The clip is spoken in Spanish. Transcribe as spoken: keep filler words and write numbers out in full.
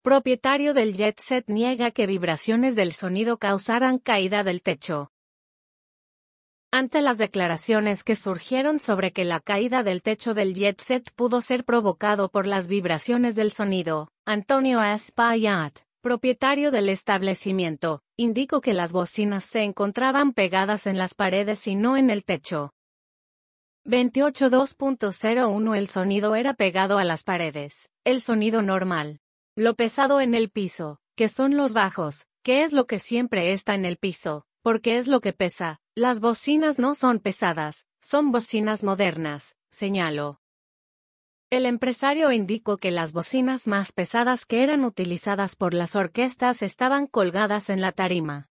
propietario del Jet Set, niega que vibraciones del sonido causaran caída del techo. Ante las declaraciones que surgieron sobre que la caída del techo del Jet Set pudo ser provocado por las vibraciones del sonido, Antonio Espaillat, propietario del establecimiento, indicó que las bocinas se encontraban pegadas en las paredes y no en el techo. veintiocho dos punto cero uno El sonido era pegado a las paredes, el sonido normal. Lo pesado en el piso, que son los bajos, que es lo que siempre está en el piso, porque es lo que pesa. Las bocinas no son pesadas, son bocinas modernas, señaló. El empresario indicó que las bocinas más pesadas que eran utilizadas por las orquestas estaban colgadas en la tarima.